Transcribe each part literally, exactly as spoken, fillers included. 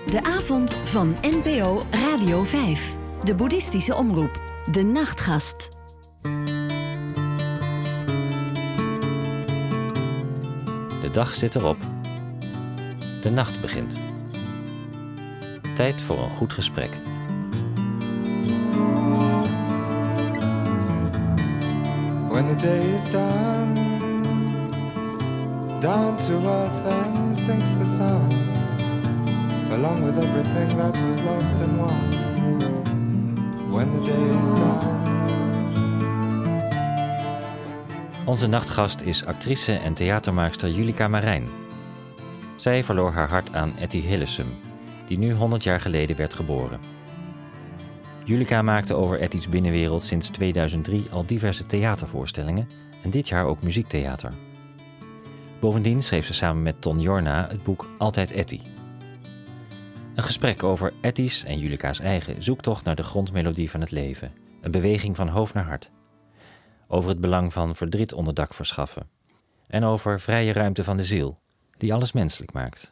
De avond van N P O Radio vijf. De boeddhistische omroep. De Nachtgast. De dag zit erop. De nacht begint. Tijd voor een goed gesprek. When the day is done, down to earth and sinks the sun, along with everything that was lost and won. When the day is done. Onze nachtgast is actrice en theatermaakster Julika Marijn. Zij verloor haar hart aan Etty Hillesum, die nu honderd jaar geleden werd geboren. Julika maakte over Etty's binnenwereld sinds tweeduizend drie al diverse theatervoorstellingen en dit jaar ook muziektheater. Bovendien schreef ze samen met Ton Jorna het boek Altijd Etty. Een gesprek over Etty's en Julika's eigen zoektocht naar de grondmelodie van het leven. Een beweging van hoofd naar hart. Over het belang van verdriet onderdak verschaffen. En over vrije ruimte van de ziel, die alles menselijk maakt.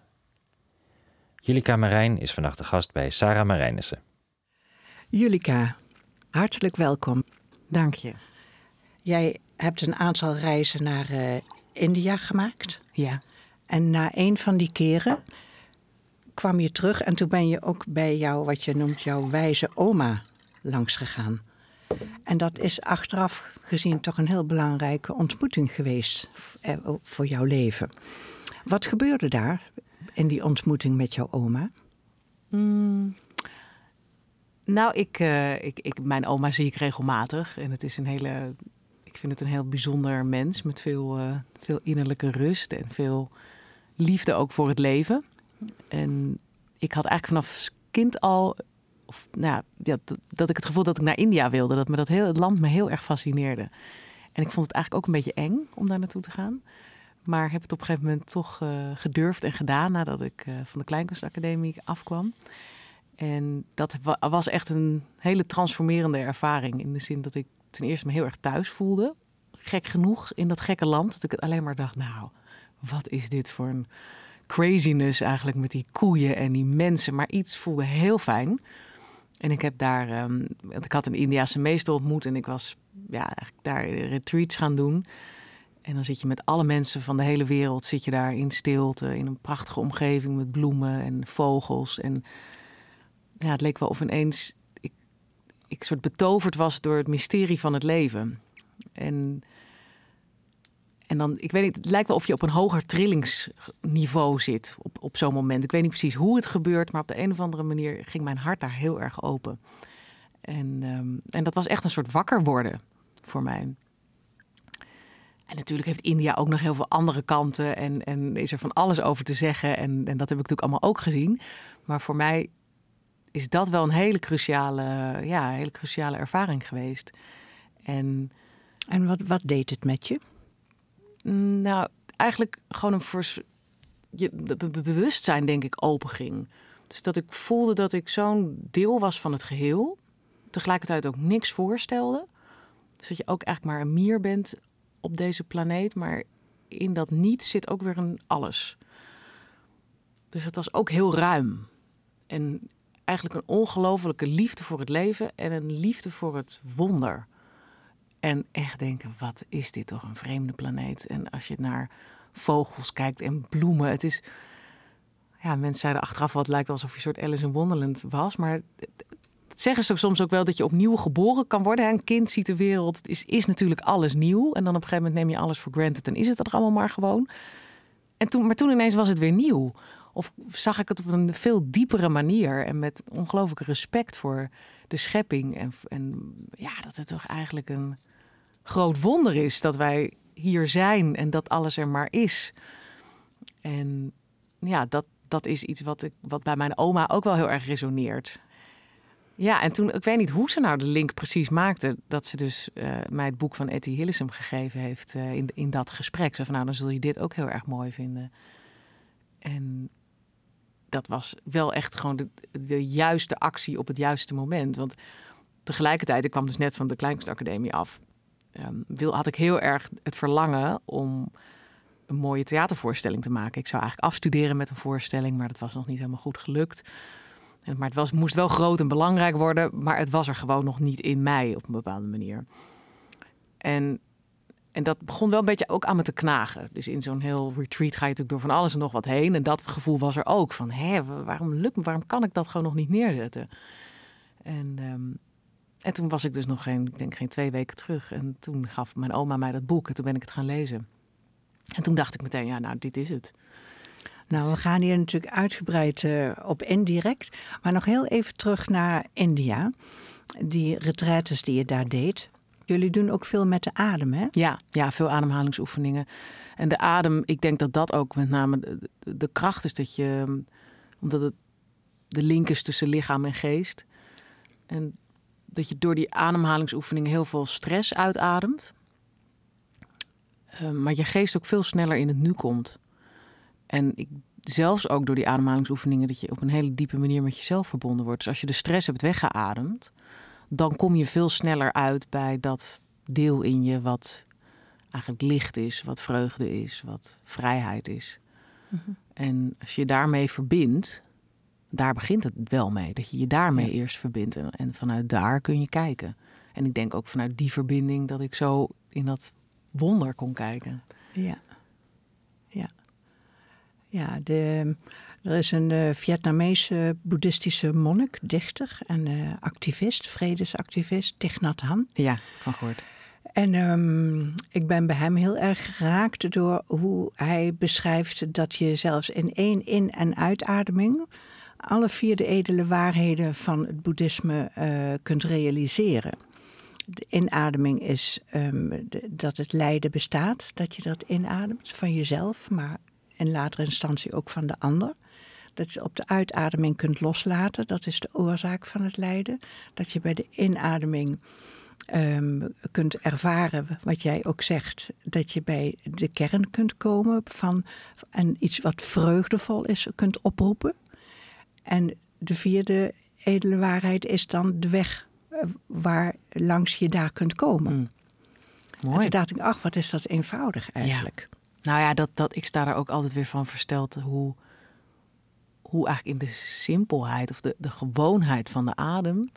Julika Marijn is vannacht de gast bij Sarah Marijnissen. Julika, hartelijk welkom. Dank je. Jij hebt een aantal reizen naar uh, India gemaakt. Ja. En na een van die keren kwam je terug en toen ben je ook bij jou, wat je noemt, jouw wijze oma langs gegaan. En dat is achteraf gezien toch een heel belangrijke ontmoeting geweest voor jouw leven. Wat gebeurde daar in die ontmoeting met jouw oma? Mm, nou, ik, uh, ik, ik, mijn oma zie ik regelmatig. En het is een hele, ik vind het een heel bijzonder mens met veel, uh, veel innerlijke rust en veel liefde ook voor het leven. En ik had eigenlijk vanaf kind al, of, nou, ja, dat, dat ik het gevoel dat ik naar India wilde. Dat me dat heel, het land me heel erg fascineerde. En ik vond het eigenlijk ook een beetje eng om daar naartoe te gaan. Maar heb het op een gegeven moment toch uh, gedurfd en gedaan nadat ik uh, van de Kleinkunstacademie afkwam. En dat was echt een hele transformerende ervaring. In de zin dat ik ten eerste me heel erg thuis voelde. Gek genoeg in dat gekke land. Dat ik het alleen maar dacht, nou, wat is dit voor een craziness eigenlijk met die koeien en die mensen. Maar iets voelde heel fijn. En ik heb daar, um, want ik had een Indiase meester ontmoet en ik was ja, eigenlijk daar retreats gaan doen. En dan zit je met alle mensen van de hele wereld, zit je daar in stilte, in een prachtige omgeving met bloemen en vogels. En ja, het leek wel of ineens ik, ik soort betoverd was door het mysterie van het leven. En, en dan, ik weet niet, het lijkt wel of je op een hoger trillingsniveau zit op, op zo'n moment. Ik weet niet precies hoe het gebeurt, maar op de een of andere manier ging mijn hart daar heel erg open. En, um, en dat was echt een soort wakker worden voor mij. En natuurlijk heeft India ook nog heel veel andere kanten en, en is er van alles over te zeggen. En, en dat heb ik natuurlijk allemaal ook gezien. Maar voor mij is dat wel een hele cruciale, ja, hele cruciale ervaring geweest. En, en wat, wat deed het met je? Nou, eigenlijk gewoon een vers, je, be, be, bewustzijn, denk ik, openging. Dus dat ik voelde dat ik zo'n deel was van het geheel. Tegelijkertijd ook niks voorstelde. Dus dat je ook eigenlijk maar een mier bent op deze planeet, maar in dat niets zit ook weer een alles. Dus het was ook heel ruim. En eigenlijk een ongelofelijke liefde voor het leven en een liefde voor het wonder. En echt denken, wat is dit toch een vreemde planeet? En als je naar vogels kijkt en bloemen, het is, ja, mensen zeiden achteraf wel, het lijkt alsof je een soort Alice in Wonderland was, maar het zeggen ze soms ook wel dat je opnieuw geboren kan worden. Een kind ziet de wereld, is, is natuurlijk alles nieuw. En dan op een gegeven moment neem je alles voor granted en is het er allemaal maar gewoon. En toen, maar toen ineens was het weer nieuw. Of zag ik het op een veel diepere manier en met ongelooflijk respect voor de schepping. En, en ja, dat het toch eigenlijk een groot wonder is dat wij hier zijn en dat alles er maar is. En ja, dat, dat is iets wat, ik, wat bij mijn oma ook wel heel erg resoneert. Ja, en toen, ik weet niet hoe ze nou de link precies maakte, dat ze dus uh, mij het boek van Etty Hillesum gegeven heeft uh, in, in dat gesprek. Ze van, nou, dan zul je dit ook heel erg mooi vinden. En dat was wel echt gewoon de, de juiste actie op het juiste moment. Want tegelijkertijd, ik kwam dus net van de Kleinkunstacademie af, um, wil, had ik heel erg het verlangen om een mooie theatervoorstelling te maken. Ik zou eigenlijk afstuderen met een voorstelling, maar dat was nog niet helemaal goed gelukt. En, maar het was, moest wel groot en belangrijk worden, maar het was er gewoon nog niet in mij op een bepaalde manier. En, en dat begon wel een beetje ook aan me te knagen. Dus in zo'n heel retreat ga je natuurlijk door van alles en nog wat heen. En dat gevoel was er ook van, hé, waarom lukt me, waarom kan ik dat gewoon nog niet neerzetten? En, um, en toen was ik dus nog geen, ik denk geen twee weken terug. En toen gaf mijn oma mij dat boek en toen ben ik het gaan lezen. En toen dacht ik meteen, ja, nou, dit is het. Nou, we gaan hier natuurlijk uitgebreid uh, op in direct. Maar nog heel even terug naar India. Die retraites die je daar deed. Jullie doen ook veel met de adem, hè? Ja, ja, veel ademhalingsoefeningen. En de adem, ik denk dat dat ook met name de, de kracht is dat je... Omdat het de link is tussen lichaam en geest. En dat je door die ademhalingsoefeningen heel veel stress uitademt. Uh, maar je geest ook veel sneller in het nu komt. En ik, zelfs ook door die ademhalingsoefeningen... dat je op een hele diepe manier met jezelf verbonden wordt. Dus als je de stress hebt weggeademd... dan kom je veel sneller uit bij dat deel in je... wat eigenlijk licht is, wat vreugde is, wat vrijheid is. Mm-hmm. En als je daarmee verbindt... daar begint het wel mee. Dat je je daarmee ja. eerst verbindt. En, en vanuit daar kun je kijken. En ik denk ook vanuit die verbinding... dat ik zo in dat wonder kon kijken. Ja, ja. Ja, de, er is een uh, Vietnamese boeddhistische monnik, dichter en uh, activist, vredesactivist, Thich Nhat Hanh. Ja, van gehoord. En um, ik ben bij hem heel erg geraakt door hoe hij beschrijft dat je zelfs in één in- en uitademing alle vier de edele waarheden van het boeddhisme uh, kunt realiseren. De inademing is um, de, dat het lijden bestaat, dat je dat inademt van jezelf, maar in latere instantie ook van de ander. Dat je op de uitademing kunt loslaten, dat is de oorzaak van het lijden. Dat je bij de inademing um, kunt ervaren, wat jij ook zegt, dat je bij de kern kunt komen van en iets wat vreugdevol is, kunt oproepen. En de vierde edele waarheid is dan de weg waar langs je daar kunt komen. Mm. Mooi. En toen dacht ik, ach, wat is dat eenvoudig eigenlijk. Ja. Nou ja, dat, dat, ik sta daar ook altijd weer van versteld hoe, hoe eigenlijk in de simpelheid of de, de gewoonheid van de adem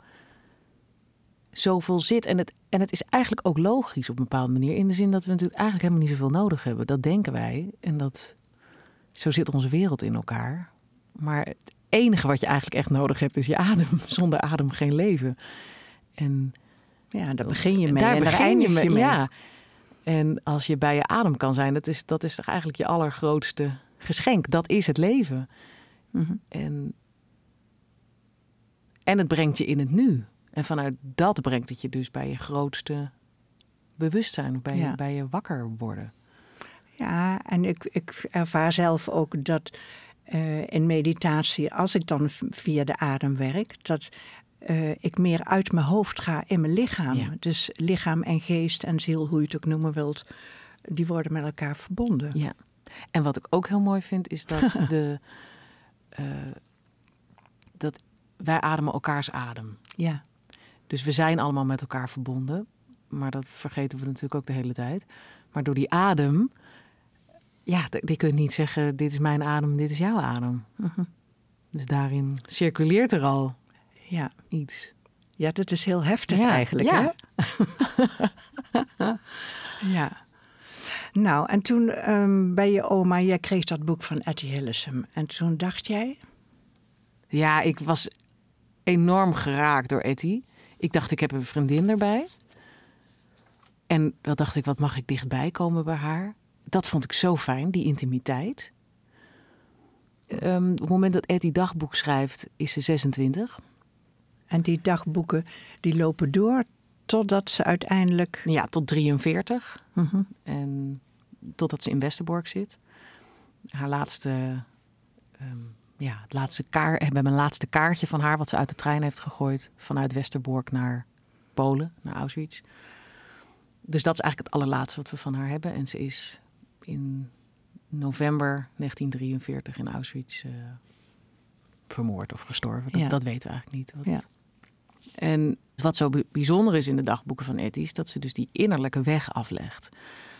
zoveel zit. En het, en het is eigenlijk ook logisch op een bepaalde manier. In de zin dat we natuurlijk eigenlijk helemaal niet zoveel nodig hebben. Dat denken wij. En dat, zo zit onze wereld in elkaar. Maar het enige wat je eigenlijk echt nodig hebt is je adem. Zonder adem geen leven. En ja, daar begin je mee. Daar en begin daar eindig je mee. Je mee. Ja. En als je bij je adem kan zijn, dat is, dat is toch eigenlijk je allergrootste geschenk. Dat is het leven. Mm-hmm. En, en het brengt je in het nu. En vanuit dat brengt het je dus bij je grootste bewustzijn. Bij, ja. je, bij je wakker worden. Ja, en ik, ik ervaar zelf ook dat uh, in meditatie, als ik dan via de adem werk, dat uh, ik meer uit mijn hoofd ga in mijn lichaam. Ja. Dus lichaam en geest en ziel, hoe je het ook noemen wilt, die worden met elkaar verbonden. Ja. En wat ik ook heel mooi vind, is dat de uh, dat wij ademen elkaars adem. Ja. Dus we zijn allemaal met elkaar verbonden, maar dat vergeten we natuurlijk ook de hele tijd. Maar door die adem, ja, je kunt niet zeggen, dit is mijn adem, dit is jouw adem. Uh-huh. Dus daarin circuleert er al ja. iets. Ja, dat is heel heftig ja. eigenlijk, ja. hè? Ja. Nou, en toen um, bij je oma, jij kreeg dat boek van Etty Hillesum. En toen dacht jij? Ja, ik was enorm geraakt door Etty. Ik dacht, ik heb een vriendin erbij. En dan dacht ik, wat mag ik dichtbij komen bij haar? Dat vond ik zo fijn, die intimiteit. Um, op het moment dat Etty dagboek schrijft, is ze zesentwintig. En die dagboeken, die lopen door totdat ze uiteindelijk... Ja, tot drieënveertig. Uh-huh. En totdat ze in Westerbork zit. Haar laatste... Um, ja, het laatste kaart, we hebben een laatste kaartje van haar, wat ze uit de trein heeft gegooid vanuit Westerbork naar Polen, naar Auschwitz. Dus dat is eigenlijk het allerlaatste wat we van haar hebben. En ze is in november negentien drieënveertig in Auschwitz uh, vermoord of gestorven. Dat, ja. dat weten we eigenlijk niet. Wat... Ja. En wat zo bijzonder is in de dagboeken van Etty is dat ze dus die innerlijke weg aflegt.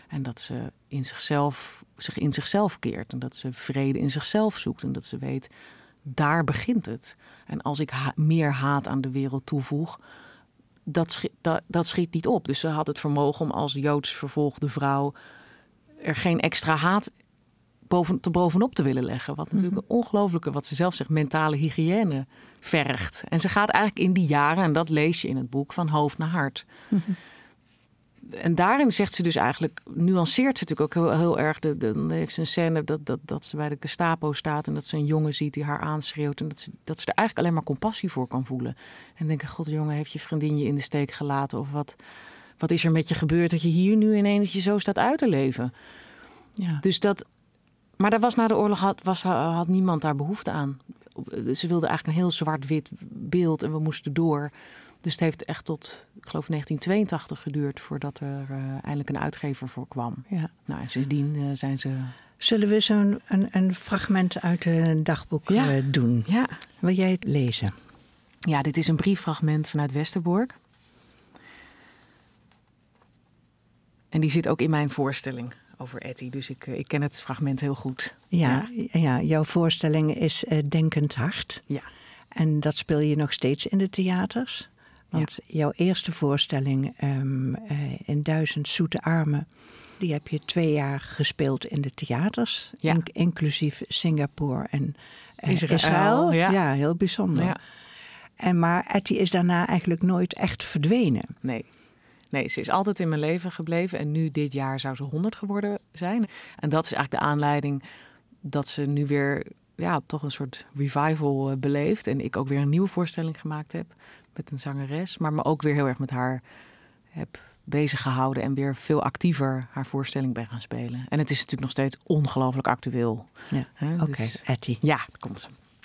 En dat ze in zichzelf, zich in zichzelf keert. En dat ze vrede in zichzelf zoekt. En dat ze weet, daar begint het. En als ik ha- meer haat aan de wereld toevoeg, dat, schi- dat, dat schiet niet op. Dus ze had het vermogen om als Joods vervolgde vrouw er geen extra haat boven, te bovenop te willen leggen. Wat natuurlijk een ongelooflijke, wat ze zelf zegt, mentale hygiëne vergt. En ze gaat eigenlijk in die jaren, en dat lees je in het boek, van hoofd naar hart. Mm-hmm. En daarin zegt ze dus eigenlijk, nuanceert ze natuurlijk ook heel, heel erg. De, de, dan heeft ze een scène dat, dat, dat ze bij de Gestapo staat en dat ze een jongen ziet die haar aanschreeuwt. En dat ze, dat ze er eigenlijk alleen maar compassie voor kan voelen. En denken, god jongen, heeft je vriendin je in de steek gelaten? Of wat, wat is er met je gebeurd dat je hier nu ineens je zo staat uit te leven? Ja. Dus dat, maar daar was na de oorlog had, was, had niemand daar behoefte aan. Ze wilde eigenlijk een heel zwart-wit beeld en we moesten door. Dus het heeft echt tot, ik geloof, negentien tweeëntachtig geduurd voordat er uh, eindelijk een uitgever voor kwam. Ja. Nou, en sindsdien uh, zijn ze... Zullen we zo'n een, een fragment uit een dagboek ja. uh, doen? Ja. Wil jij het lezen? Ja, dit is een brieffragment vanuit Westerbork. En die zit ook in mijn voorstelling over Etty. Dus ik, ik ken het fragment heel goed. Ja, ja. ja jouw voorstelling is uh, Denkend Hart. Ja. En dat speel je nog steeds in de theaters? Want ja. jouw eerste voorstelling um, uh, in Duizend Zoete Armen, die heb je twee jaar gespeeld in de theaters. Ja. In, inclusief Singapore en uh, Israël. Israël. Ja. ja, heel bijzonder. Ja. En maar Etty is daarna eigenlijk nooit echt verdwenen. Nee. Nee, ze is altijd in mijn leven gebleven. En nu dit jaar zou ze honderd geworden zijn. En dat is eigenlijk de aanleiding dat ze nu weer ja, toch een soort revival uh, beleeft. En ik ook weer een nieuwe voorstelling gemaakt heb met een zangeres. Maar me ook weer heel erg met haar heb bezig gehouden. En weer veel actiever haar voorstelling ben gaan spelen. En het is natuurlijk nog steeds ongelooflijk actueel. Ja, Oké, okay, dus, Etty. Ja, dat komt ze.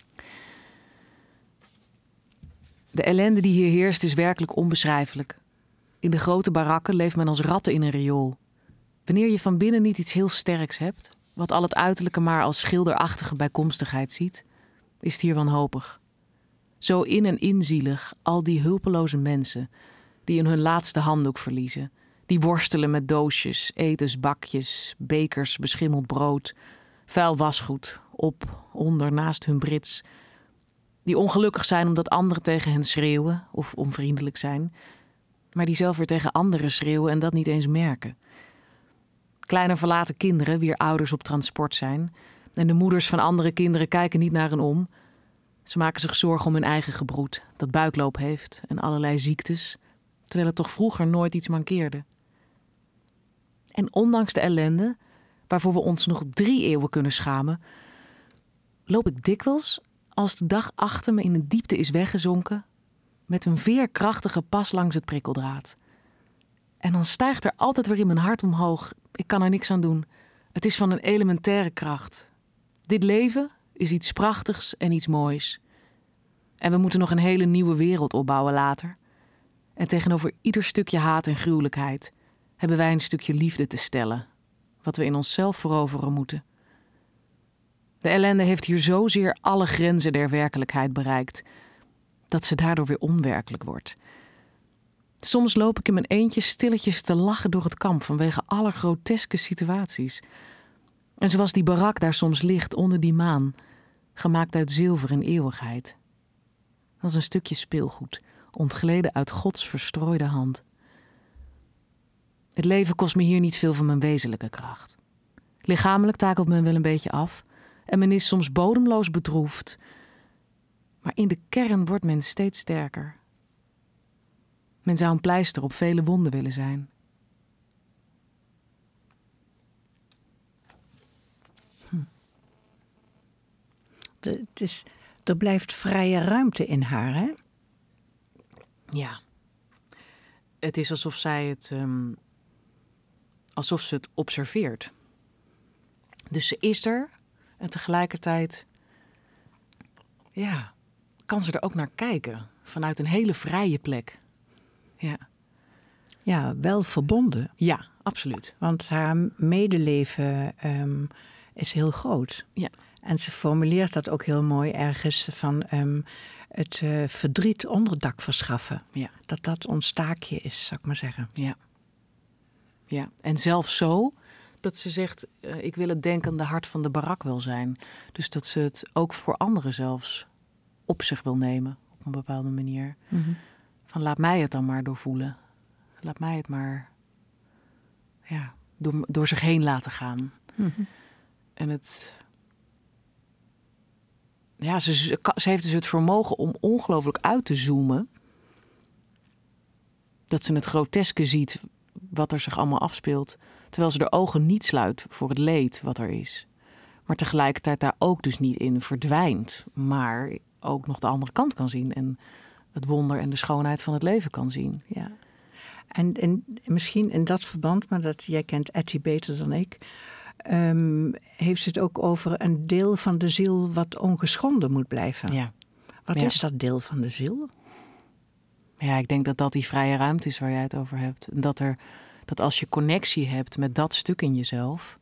De ellende die hier heerst is werkelijk onbeschrijfelijk. In de grote barakken leeft men als ratten in een riool. Wanneer je van binnen niet iets heel sterks hebt, wat al het uiterlijke maar als schilderachtige bijkomstigheid ziet, is het hier wanhopig. Zo in en inzielig al die hulpeloze mensen die in hun laatste handdoek verliezen, die worstelen met doosjes, etensbakjes, bekers, beschimmeld brood, vuil wasgoed, op, onder, naast hun brits, die ongelukkig zijn omdat anderen tegen hen schreeuwen of onvriendelijk zijn, maar die zelf weer tegen anderen schreeuwen en dat niet eens merken. Kleine verlaten kinderen, wier ouders op transport zijn, en de moeders van andere kinderen kijken niet naar hen om. Ze maken zich zorgen om hun eigen gebroed, dat buikloop heeft en allerlei ziektes, terwijl het toch vroeger nooit iets mankeerde. En ondanks de ellende, waarvoor we ons nog drie eeuwen kunnen schamen, loop ik dikwijls, als de dag achter me in een diepte is weggezonken, met een veerkrachtige pas langs het prikkeldraad. En dan stijgt er altijd weer in mijn hart omhoog. Ik kan er niks aan doen. Het is van een elementaire kracht. Dit leven is iets prachtigs en iets moois. En we moeten nog een hele nieuwe wereld opbouwen later. En tegenover ieder stukje haat en gruwelijkheid hebben wij een stukje liefde te stellen, wat we in onszelf veroveren moeten. De ellende heeft hier zozeer alle grenzen der werkelijkheid bereikt, dat ze daardoor weer onwerkelijk wordt. Soms loop ik in mijn eentje stilletjes te lachen door het kamp vanwege alle groteske situaties. En zoals die barak daar soms ligt onder die maan, gemaakt uit zilver en eeuwigheid. Als een stukje speelgoed, ontgleden uit Gods verstrooide hand. Het leven kost me hier niet veel van mijn wezenlijke kracht. Lichamelijk takelt men wel een beetje af en men is soms bodemloos bedroefd. Maar in de kern wordt men steeds sterker. Men zou een pleister op vele wonden willen zijn. Hm. De, het is, er blijft vrije ruimte in haar, hè? Ja. Het is alsof zij het... Um, alsof ze het observeert. Dus ze is er en tegelijkertijd... Ja, kan ze er ook naar kijken. Vanuit een hele vrije plek. Ja. Ja, wel verbonden. Ja, absoluut. Want haar medeleven um, is heel groot. Ja. En ze formuleert dat ook heel mooi ergens van um, het uh, verdriet onderdak verschaffen. Ja. Dat dat ons taakje is, zou ik maar zeggen. Ja. Ja, en zelfs zo dat ze zegt, uh, ik wil het denkende hart van de barak wel zijn. Dus dat ze het ook voor anderen zelfs op zich wil nemen, op een bepaalde manier. Mm-hmm. Van laat mij het dan maar doorvoelen. Laat mij het maar ja, door, door zich heen laten gaan. Mm-hmm. En het... Ja, ze, ze heeft dus het vermogen om ongelooflijk uit te zoomen. Dat ze het groteske ziet wat er zich allemaal afspeelt. Terwijl ze de ogen niet sluit voor het leed wat er is. Maar tegelijkertijd daar ook dus niet in verdwijnt. Maar ook nog de andere kant kan zien. En het wonder en de schoonheid van het leven kan zien. Ja. En, en misschien in dat verband, maar dat jij kent Etty beter dan ik... Um, heeft ze het ook over een deel van de ziel wat ongeschonden moet blijven. Ja. Wat ja. is dat deel van de ziel? Ja, ik denk dat dat die vrije ruimte is waar jij het over hebt. Dat, er, dat als je connectie hebt met dat stuk in jezelf,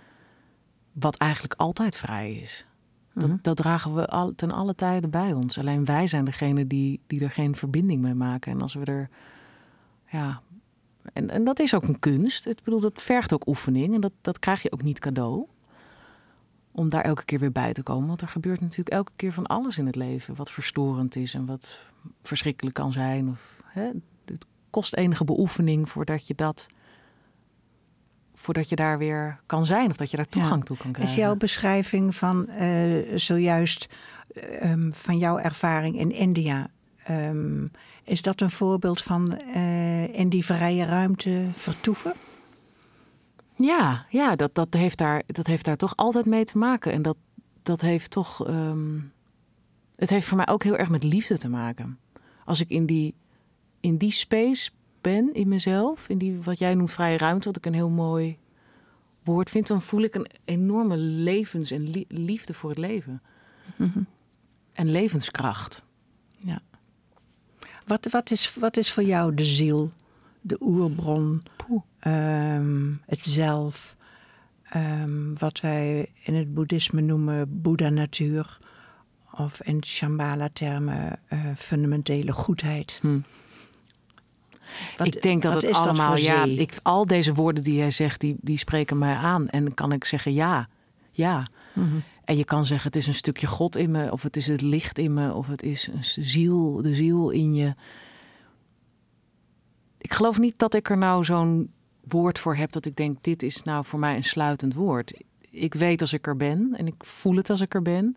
wat eigenlijk altijd vrij is. Dat, mm-hmm. dat dragen we al, ten alle tijden bij ons. Alleen wij zijn degene die, die er geen verbinding mee maken. En als we er... ja. En, en dat is ook een kunst. Ik bedoel, dat vergt ook oefening. En dat, dat krijg je ook niet cadeau. Om daar elke keer weer bij te komen. Want er gebeurt natuurlijk elke keer van alles in het leven. Wat verstorend is en wat verschrikkelijk kan zijn. Of, hè, het kost enige beoefening voordat je dat... voordat je daar weer kan zijn. Of dat je daar toegang ja. toe kan krijgen. Is jouw beschrijving van uh, zojuist... Um, van jouw ervaring in India... Um, is dat een voorbeeld van uh, in die vrije ruimte vertoeven? Ja, ja dat, dat, heeft daar, dat heeft daar toch altijd mee te maken. En dat, dat heeft toch... Um, het heeft voor mij ook heel erg met liefde te maken. Als ik in die, in die space ben, in mezelf... in die wat jij noemt vrije ruimte, wat ik een heel mooi woord vind... dan voel ik een enorme levens- en li- liefde voor het leven. Mm-hmm. En levenskracht. Ja. Wat, wat, is, wat is voor jou de ziel, de oerbron, um, het zelf, um, wat wij in het boeddhisme noemen Boeddha-natuur, of in Shambhala-termen uh, fundamentele goedheid? Hm. Wat, ik denk dat het allemaal, dat ja, ik, al deze woorden die jij zegt, die, die spreken mij aan. En dan kan ik zeggen ja, ja. Mm-hmm. En je kan zeggen, het is een stukje God in me, of het is het licht in me, of het is een ziel, de ziel in je. Ik geloof niet dat ik er nou zo'n woord voor heb dat ik denk, dit is nou voor mij een sluitend woord. Ik weet als ik er ben en ik voel het als ik er ben.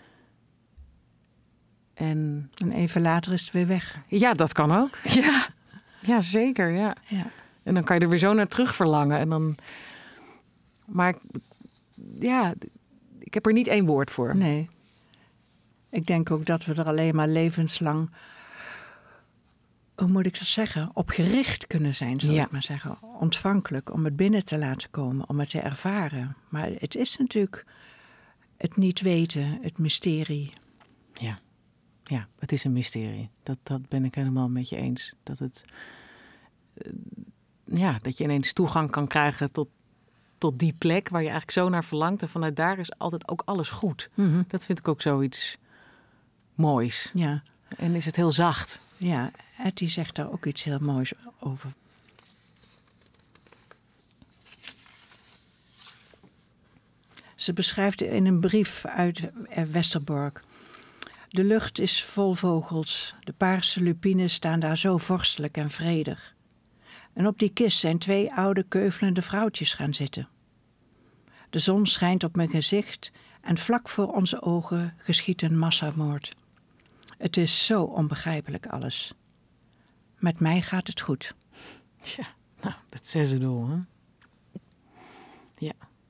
En, en even later is het weer weg. Ja, dat kan ook. Ja, ja zeker. Ja. Ja. En dan kan je er weer zo naar terug verlangen. En dan... Maar ja... Ik heb er niet één woord voor. Nee. Ik denk ook dat we er alleen maar levenslang... hoe moet ik dat zeggen? Op gericht kunnen zijn, zal ja. ik maar zeggen. Ontvankelijk om het binnen te laten komen, om het te ervaren. Maar het is natuurlijk het niet weten, het mysterie. Ja, ja, het is een mysterie. Dat, dat ben ik helemaal met je eens. Dat het... Uh, ja, dat je ineens toegang kan krijgen tot... tot die plek waar je eigenlijk zo naar verlangt. En vanuit daar is altijd ook alles goed. Mm-hmm. Dat vind ik ook zoiets moois. Ja. En is het heel zacht. Ja, Etty zegt daar ook iets heel moois over. Ze beschrijft in een brief uit Westerbork. De lucht is vol vogels. De paarse lupines staan daar zo vorstelijk en vredig. En op die kist zijn twee oude keuvelende vrouwtjes gaan zitten. De zon schijnt op mijn gezicht en vlak voor onze ogen geschiedt een massamoord. Het is zo onbegrijpelijk alles. Met mij gaat het goed. Ja, nou, dat zei ze door, hè? Ja.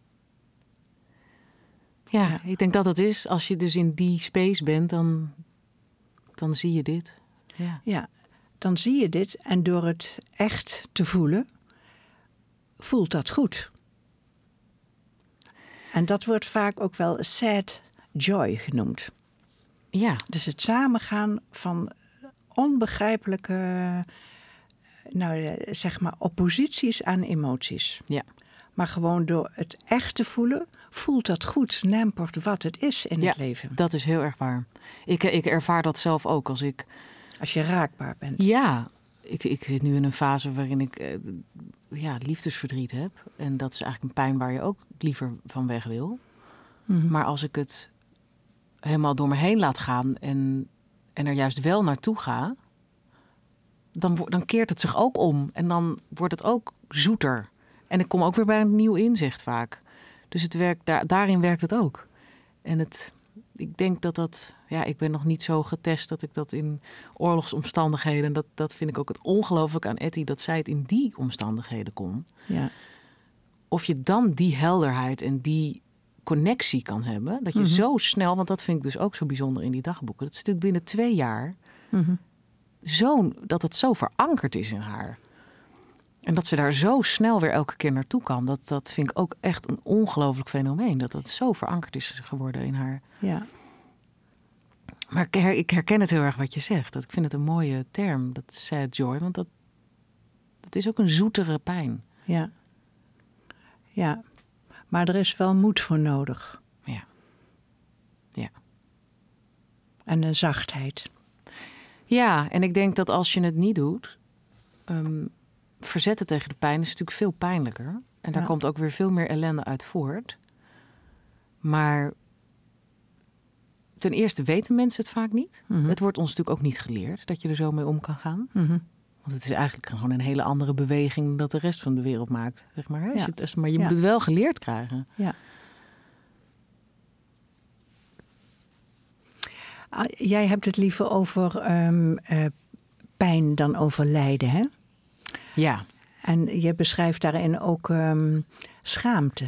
ja. Ja, ik denk dat het is. Als je dus in die space bent, dan, dan zie je dit. Ja. Ja. Dan zie je dit en door het echt te voelen, voelt dat goed. En dat wordt vaak ook wel sad joy genoemd. Ja. Dus het samengaan van onbegrijpelijke, nou zeg maar, opposities aan emoties. Ja. Maar gewoon door het echt te voelen, voelt dat goed, n'importe wat het is in ja, het leven. Dat is heel erg waar. Ik, ik ervaar dat zelf ook als ik... Als je raakbaar bent. Ja, ik, ik zit nu in een fase waarin ik uh, ja, liefdesverdriet heb. En dat is eigenlijk een pijn waar je ook liever van weg wil. Mhm. Maar als ik het helemaal door me heen laat gaan en, en er juist wel naartoe ga, dan, wo- dan keert het zich ook om. En dan wordt het ook zoeter. En ik kom ook weer bij een nieuw inzicht vaak. Dus het werkt, daar, daarin werkt het ook. En het, ik denk dat dat... Ja, ik ben nog niet zo getest dat ik dat in oorlogsomstandigheden... Dat, dat vind ik ook het ongelooflijk aan Etty, dat zij het in die omstandigheden kon. Ja. Of je dan die helderheid en die connectie kan hebben. Dat je Mhm. zo snel, want dat vind ik dus ook zo bijzonder in die dagboeken. Dat is natuurlijk binnen twee jaar Mhm. zo, dat het zo verankerd is in haar. En dat ze daar zo snel weer elke keer naartoe kan. Dat, dat vind ik ook echt een ongelooflijk fenomeen. Dat dat zo verankerd is geworden in haar. Ja. Maar ik, her, ik herken het heel erg wat je zegt. Dat, ik vind het een mooie term, dat sad joy. Want dat, dat is ook een zoetere pijn. Ja. Ja. Maar er is wel moed voor nodig. Ja. Ja. En een zachtheid. Ja, en ik denk dat als je het niet doet... Um, verzetten tegen de pijn is natuurlijk veel pijnlijker. En daar Ja. komt ook weer veel meer ellende uit voort. Maar ten eerste weten mensen het vaak niet. Mhm. Het wordt ons natuurlijk ook niet geleerd dat je er zo mee om kan gaan. Mhm. Want het is eigenlijk gewoon een hele andere beweging dan dat de rest van de wereld maakt. Zeg maar, hè? Als Ja. je het- als- maar je Ja. moet het wel geleerd krijgen. Ja. Ah, Jij hebt het liever over ehm, eh, pijn dan over lijden, hè? Ja, En je beschrijft daarin ook ehm, schaamte.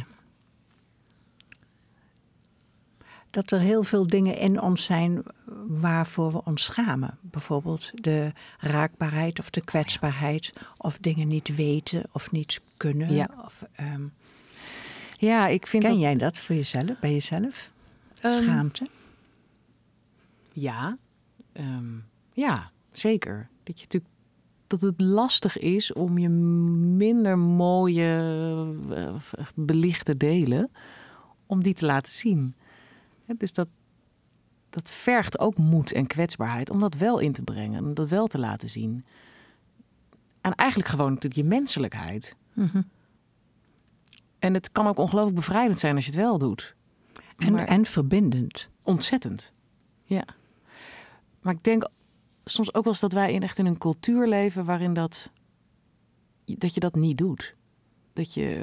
Dat er heel veel dingen in ons zijn waarvoor we ons schamen. Bijvoorbeeld de raakbaarheid of de kwetsbaarheid. Of dingen niet weten of niet kunnen. Ja. Of, ehm, ja ik vind ken dat... jij dat voor jezelf, bij jezelf? Ehm, Schaamte? Ja, ehm, ja, zeker. Dat je natuurlijk dat het lastig is om je minder mooie, eh, belichte delen, om die te laten zien. Hè, dus dat, dat vergt ook moed en kwetsbaarheid om dat wel in te brengen, om dat wel te laten zien. En eigenlijk gewoon natuurlijk je menselijkheid. Mhm. En het kan ook ongelooflijk bevrijdend zijn als je het wel doet. En, Maar- en verbindend. Ontzettend, ja. Maar ik denk soms ook wel eens dat wij in echt in een cultuur leven waarin dat, dat je dat niet doet. Dat je,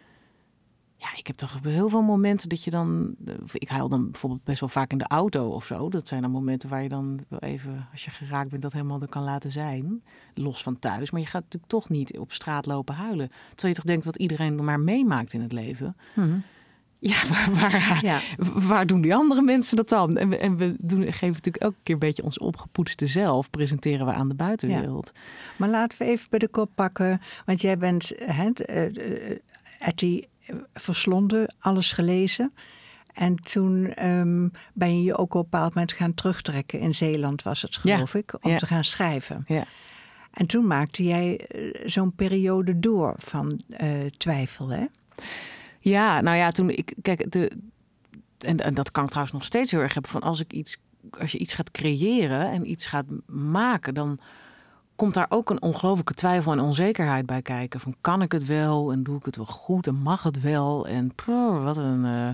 ja, ik heb toch op heel veel momenten dat je dan, ik huil dan bijvoorbeeld best wel vaak in de auto of zo. Dat zijn dan momenten waar je dan wel even, als je geraakt bent, dat helemaal er kan laten zijn. Los van thuis, maar je gaat natuurlijk toch niet op straat lopen huilen. Terwijl je toch denkt wat iedereen maar meemaakt in het leven. Mhm. Ja, waar, waar, Ja. waar doen die andere mensen dat dan? En we, en we doen, geven natuurlijk elke keer een beetje ons opgepoetste zelf, presenteren we aan de buitenwereld. Maar laten we even bij de kop pakken. Want jij bent, hè, uh, uh, Etty, verslonden, alles gelezen. En toen um, ben je je ook op een bepaald moment gaan terugtrekken. In Zeeland was het, geloof Ja, ik, om ja. te gaan schrijven. Ja. En toen maakte jij uh, zo'n periode door van uh, twijfel, hè? Ja, nou ja, toen ik, kijk, de, en, en dat kan ik trouwens nog steeds heel erg hebben, van als ik iets, als je iets gaat creëren en iets gaat maken, dan komt daar ook een ongelooflijke twijfel en onzekerheid bij kijken. Van kan ik het wel en doe ik het wel goed en mag het wel? En pff, wat een, uh,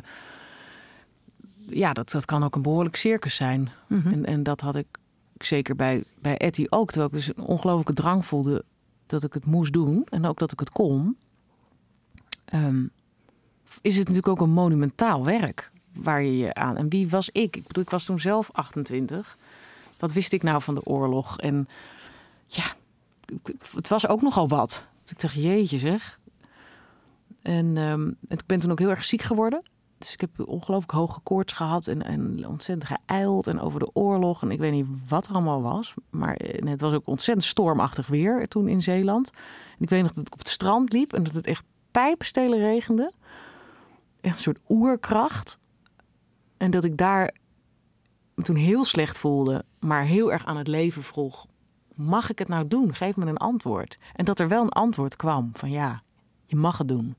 ja, dat, dat kan ook een behoorlijk circus zijn. Mm-hmm. En, en dat had ik zeker bij, bij Etty ook, terwijl ik dus een ongelooflijke drang voelde dat ik het moest doen en ook dat ik het kon. Um, is het natuurlijk ook een monumentaal werk waar je je aan... En wie was ik? Ik bedoel, ik was toen zelf achtentwintig. Wat wist ik nou van de oorlog? En ja, het was ook nogal wat. Ik dacht, jeetje zeg. En, um, en ik ben toen ook heel erg ziek geworden. Dus ik heb ongelooflijk hoge koorts gehad en, en ontzettend geijld en over de oorlog. En ik weet niet wat er allemaal was. Maar het was ook ontzettend stormachtig weer toen in Zeeland. En ik weet nog dat ik op het strand liep en dat het echt pijpenstelen regende. Echt een soort oerkracht. En dat ik daar me toen heel slecht voelde, maar heel erg aan het leven vroeg. Mag ik het nou doen? Geef me een antwoord. En dat er wel een antwoord kwam van ja, je mag het doen.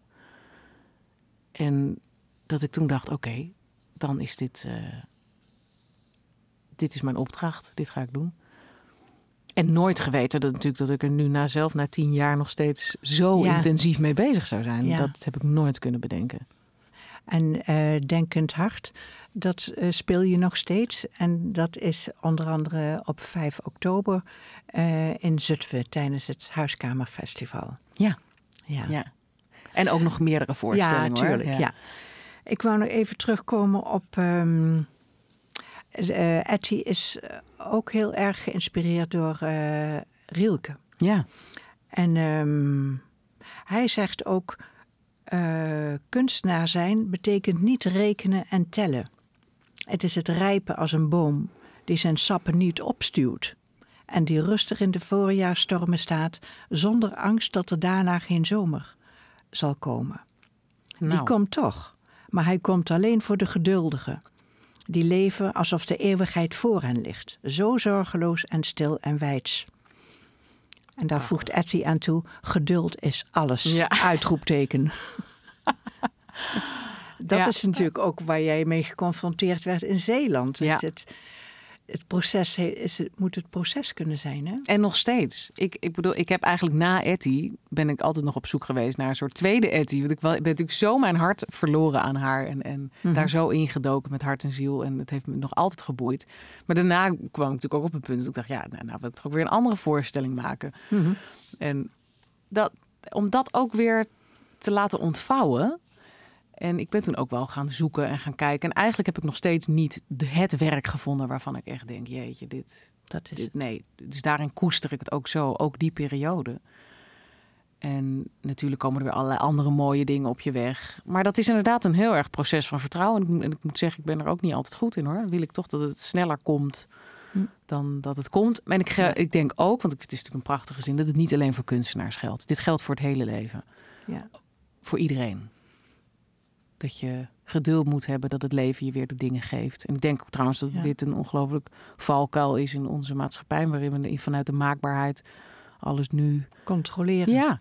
En dat ik toen dacht, oké, okay, dan is dit, uh, dit is mijn opdracht. Dit ga ik doen. En nooit geweten dat, natuurlijk, dat ik er nu na zelf na tien jaar nog steeds zo Ja. intensief mee bezig zou zijn. Ja. Dat heb ik nooit kunnen bedenken. En eh, Denkend Hart, dat eh, speel je nog steeds. En dat is onder andere op vijf oktober eh, in Zutphen tijdens het Huiskamerfestival. Ja, Ja, ja. En ook nog meerdere voorstellingen. ja tuurlijk. Hoor. Ja. Ik wou nog even terugkomen op... Um, uh, Etty is ook heel erg geïnspireerd door uh, Rilke. Ja. En um, hij zegt ook... Uh, kunstenaar zijn betekent niet rekenen en tellen. Het is het rijpen als een boom die zijn sappen niet opstuwt. En die rustig in de voorjaarsstormen staat zonder angst dat er daarna geen zomer zal komen. Nou. Die komt toch, maar hij komt alleen voor de geduldigen. Die leven alsof de eeuwigheid voor hen ligt. Zo zorgeloos en stil en wijds. En daar voegt Etty aan toe, geduld is alles. Ja. Uitroepteken. Dat Ja. is natuurlijk ook waar jij mee geconfronteerd werd in Zeeland. Ja. Het, het, het proces is, het moet het proces kunnen zijn, hè? En nog steeds. Ik, ik bedoel, ik heb eigenlijk na Etty ben ik altijd nog op zoek geweest naar een soort tweede Etty. Want ik wel- ik ben natuurlijk zo mijn hart verloren aan haar. En, en Mhm. daar zo ingedoken met hart en ziel. En het heeft me nog altijd geboeid. Maar daarna kwam ik natuurlijk ook op een punt dat ik dacht, ja, nou, nou wil ik toch ook weer een andere voorstelling maken. Mhm. En dat, om dat ook weer te laten ontvouwen. En ik ben toen ook wel gaan zoeken en gaan kijken. En eigenlijk heb ik nog steeds niet de, het werk gevonden waarvan ik echt denk, jeetje, dit, Dat is dit, het. nee. Dus daarin koester ik het ook zo, ook die periode. En natuurlijk komen er weer allerlei andere mooie dingen op je weg. Maar dat is inderdaad een heel erg proces van vertrouwen. En ik, en ik moet zeggen, ik ben er ook niet altijd goed in, hoor. Dan wil ik toch dat het sneller komt Hm. dan dat het komt. En ik, ge- Ja. ik denk ook, want het is natuurlijk een prachtige zin, dat het niet alleen voor kunstenaars geldt. Dit geldt voor het hele leven. Ja. Voor iedereen. Dat je geduld moet hebben dat het leven je weer de dingen geeft. En ik denk trouwens dat Ja. dit een ongelooflijk valkuil is in onze maatschappij, waarin we vanuit de maakbaarheid alles nu... Controleren. Ja,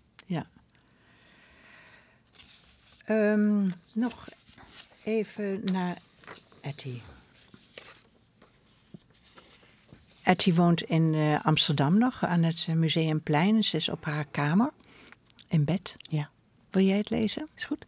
Ehm, nog even naar Etty. Etty woont in eh, Amsterdam nog, aan het eh, Museumplein. Ze is op haar kamer, in bed. ja. Wil jij het lezen? Is goed.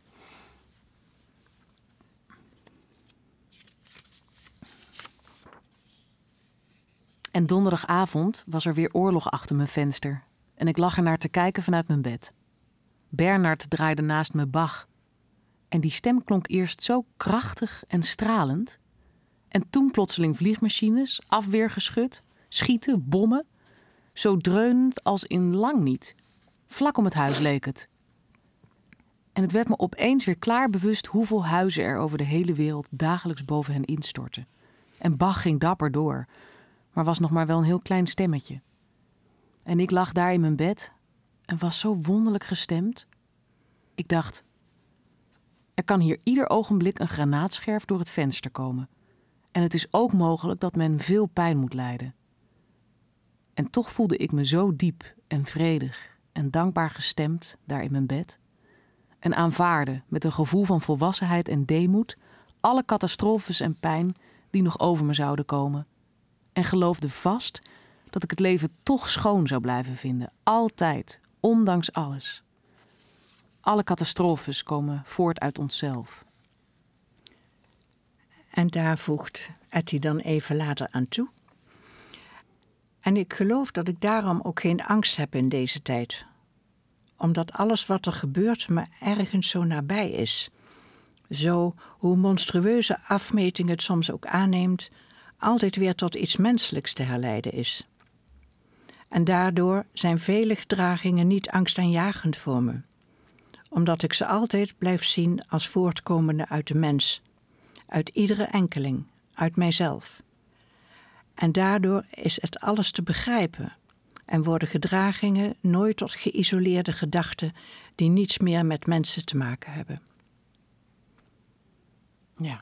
En donderdagavond was er weer oorlog achter mijn venster. En ik lag er naar te kijken vanuit mijn bed. Bernard draaide naast me Bach. En die stem klonk eerst zo krachtig en stralend. En toen plotseling vliegmachines, afweergeschut, schieten, bommen. Zo dreunend als in lang niet. Vlak om het huis leek het. En het werd me opeens weer klaar bewust hoeveel huizen er over de hele wereld dagelijks boven hen instortten. En Bach ging dapper door, maar was nog maar wel een heel klein stemmetje. En ik lag daar in mijn bed en was zo wonderlijk gestemd. Ik dacht, er kan hier ieder ogenblik een granaatscherf door het venster komen. En het is ook mogelijk dat men veel pijn moet lijden. En toch voelde ik me zo diep en vredig en dankbaar gestemd daar in mijn bed. En aanvaarde met een gevoel van volwassenheid en deemoed alle catastrofes en pijn die nog over me zouden komen. En geloofde vast dat ik het leven toch schoon zou blijven vinden. Altijd, ondanks alles. Alle catastrofes komen voort uit onszelf. En daar voegt Etty dan even later aan toe. En ik geloof dat ik daarom ook geen angst heb in deze tijd. Omdat alles wat er gebeurt me ergens zo nabij is. Zo, hoe monstrueuze afmeting het soms ook aanneemt, altijd weer tot iets menselijks te herleiden is. En daardoor zijn vele gedragingen niet angstaanjagend voor me. Omdat ik ze altijd blijf zien als voortkomende uit de mens. Uit iedere enkeling, uit mijzelf. En daardoor is het alles te begrijpen en worden gedragingen nooit tot geïsoleerde gedachten die niets meer met mensen te maken hebben. Ja.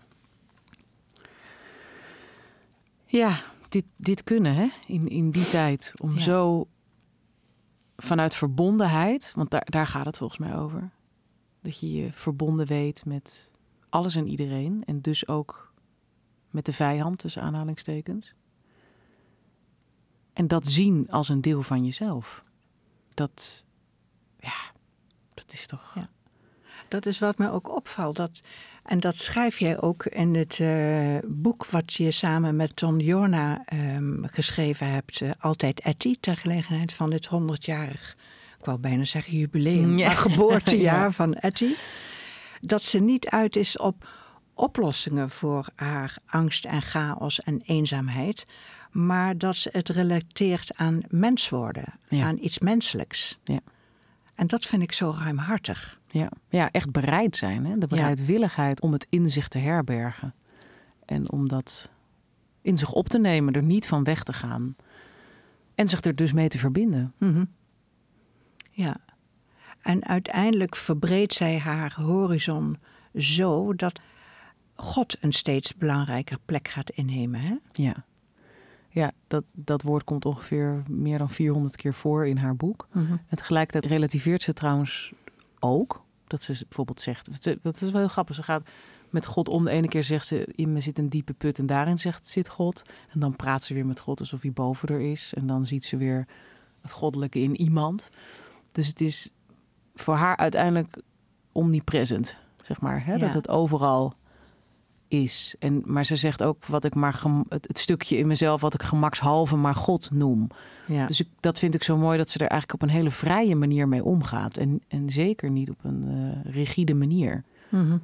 Ja, dit, dit kunnen, hè, in, in die tijd. Om Ja. zo vanuit verbondenheid, want daar, daar gaat het volgens mij over. Dat je je verbonden weet met alles en iedereen. En dus ook met de vijand, tussen aanhalingstekens. En dat zien als een deel van jezelf. Dat, ja, dat is toch... Ja. Dat is wat me ook opvalt. Dat, en dat schrijf jij ook in het uh, boek wat je samen met Ton Jorna um, geschreven hebt. Uh, Altijd Etty, ter gelegenheid van dit honderdjarig, ik wou bijna zeggen jubileum, ja. maar geboortejaar ja. van Etty. Dat ze niet uit is op oplossingen voor haar angst en chaos en eenzaamheid. Maar dat ze het relateert aan mens worden, ja. aan iets menselijks. Ja. En dat vind ik zo ruimhartig. Ja, ja, echt bereid zijn. Hè? De bereidwilligheid om het in zich te herbergen. En om dat in zich op te nemen, er niet van weg te gaan. En zich er dus mee te verbinden. Mm-hmm. Ja. En uiteindelijk verbreedt zij haar horizon zo dat God een steeds belangrijker plek gaat innemen. Hè? Ja, ja dat, dat woord komt ongeveer meer dan vierhonderd keer voor in haar boek. Mm-hmm. En tegelijkertijd relativeert ze trouwens ook. Dat ze bijvoorbeeld zegt, dat is wel heel grappig. Ze gaat met God om. De ene keer zegt ze, in me zit een diepe put en daarin zegt, zit God. En dan praat ze weer met God alsof hij boven er is. En dan ziet ze weer het goddelijke in iemand. Dus het is voor haar uiteindelijk omnipresent, zeg maar. Hè? Ja. Dat het overal is. En, maar ze zegt ook wat ik maar gem, het, het stukje in mezelf wat ik gemakshalve maar God noem. Ja. Dus ik, dat vind ik zo mooi dat ze er eigenlijk op een hele vrije manier mee omgaat. En, en zeker niet op een uh, rigide manier. Mm-hmm.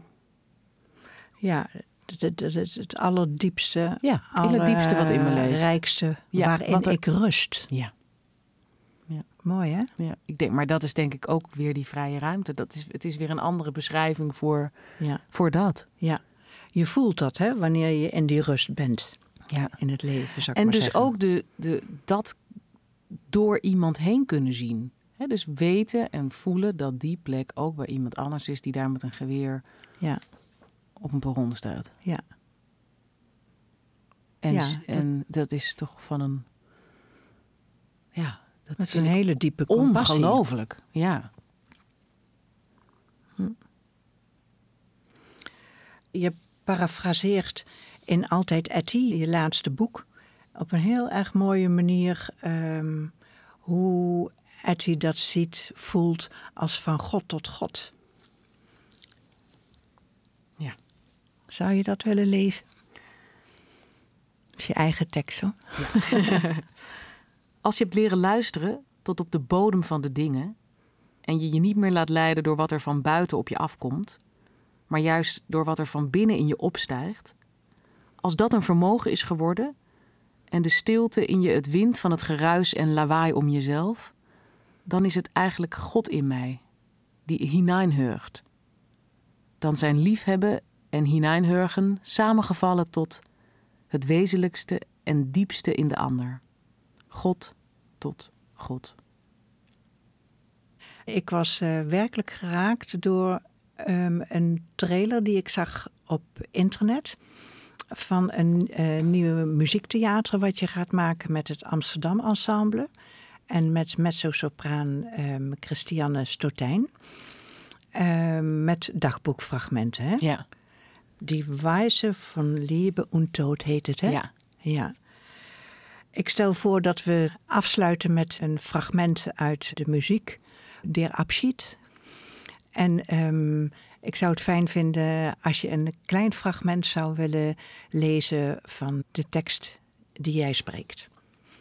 Ja, het, het, het, het allerdiepste. Ja, het allerdiepste wat in me leeft. Het rijkste ja, waarin er, ik rust. Ja. Ja. Mooi, hè? Ja, ik denk, maar dat is denk ik ook weer die vrije ruimte. Dat is, het is weer een andere beschrijving voor, ja. voor dat. Ja. Je voelt dat, hè, wanneer je in die rust bent. Ja. In het leven, zou ik en maar dus zeggen. ook de, de, dat door iemand heen kunnen zien. He, dus weten en voelen dat die plek ook bij iemand anders is die daar met een geweer ja. op een perron staat. Ja. En, ja, dat, en dat is toch van een... Ja, dat, dat is een hele diepe compassie. Ongelooflijk, ja. Hm. Je parafraseert in Altijd Etty, je laatste boek, op een heel erg mooie manier um, hoe Etty dat ziet, voelt als van God tot God. Ja. Zou je dat willen lezen? Dat is je eigen tekst, hoor. Ja. Als je hebt leren luisteren tot op de bodem van de dingen en je je niet meer laat leiden door wat er van buiten op je afkomt, maar juist door wat er van binnen in je opstijgt, als dat een vermogen is geworden en de stilte in je het wint van het geruis en lawaai om jezelf, dan is het eigenlijk God in mij, die hineinhurgt. Dan zijn liefhebben en hineinhurgen samengevallen tot het wezenlijkste en diepste in de ander. God tot God. Ik was uh, werkelijk geraakt door um, een trailer die ik zag op internet van een uh, nieuwe muziektheater wat je gaat maken met het Amsterdam Ensemble en met mezzo-sopraan um, Christiane Stotijn. Um, met dagboekfragmenten, hè? Ja. Die Weise van Liebe und Tod heet het, hè? Ja. Ja. Ik stel voor dat we afsluiten met een fragment uit de muziek, Der Abschied. En um, ik zou het fijn vinden als je een klein fragment zou willen lezen van de tekst die jij spreekt.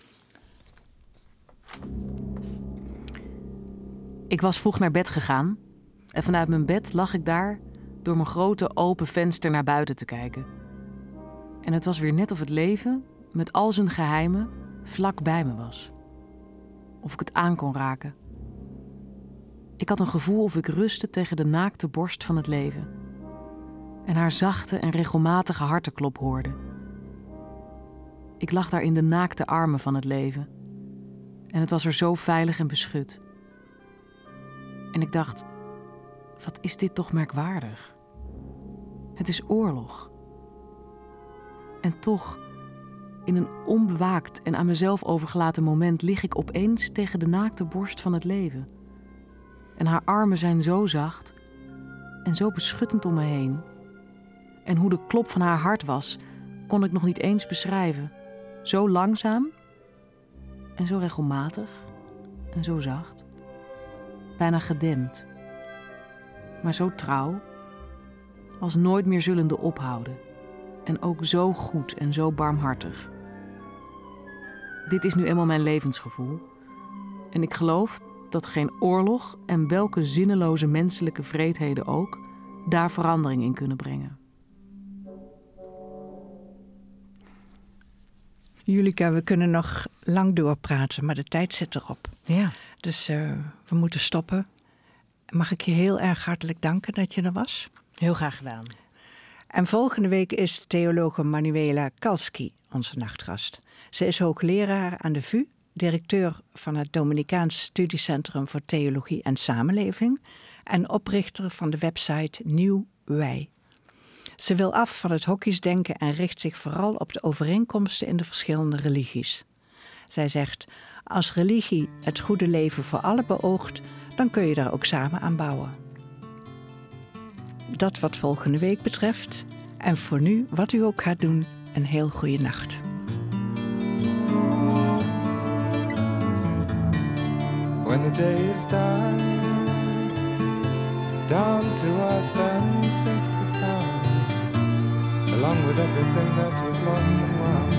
Ik was vroeg naar bed gegaan en vanuit mijn bed lag ik daar door mijn grote open venster naar buiten te kijken. En het was weer net of het leven, met al zijn geheimen, vlak bij me was. Of ik het aan kon raken. Ik had een gevoel of ik rustte tegen de naakte borst van het leven. En haar zachte en regelmatige hartenklop hoorde. Ik lag daar in de naakte armen van het leven. En het was er zo veilig en beschut. En ik dacht, wat is dit toch merkwaardig? Het is oorlog. En toch, in een onbewaakt en aan mezelf overgelaten moment lig ik opeens tegen de naakte borst van het leven. En haar armen zijn zo zacht en zo beschuttend om me heen. En hoe de klop van haar hart was, kon ik nog niet eens beschrijven. Zo langzaam en zo regelmatig en zo zacht. Bijna gedempt. Maar zo trouw, als nooit meer zullende ophouden. En ook zo goed en zo barmhartig. Dit is nu eenmaal mijn levensgevoel. En ik geloof dat geen oorlog en welke zinneloze menselijke wreedheden ook daar verandering in kunnen brengen. Julika, we kunnen nog lang doorpraten, maar de tijd zit erop. Ja. Dus uh, we moeten stoppen. Mag ik je heel erg hartelijk danken dat je er was? Heel graag gedaan. En volgende week is theologe Manuela Kalski onze nachtgast. Ze is hoogleraar aan de V U, directeur van het Dominicaans Studiecentrum voor Theologie en Samenleving en oprichter van de website Nieuw Wij. Ze wil af van het hokjesdenken en richt zich vooral op de overeenkomsten in de verschillende religies. Zij zegt, als religie het goede leven voor allen beoogt, dan kun je daar ook samen aan bouwen. Dat wat volgende week betreft. En voor nu, wat u ook gaat doen, een heel goede nacht. When the day is done, down to earth then sinks the sun, along with everything that was lost and won.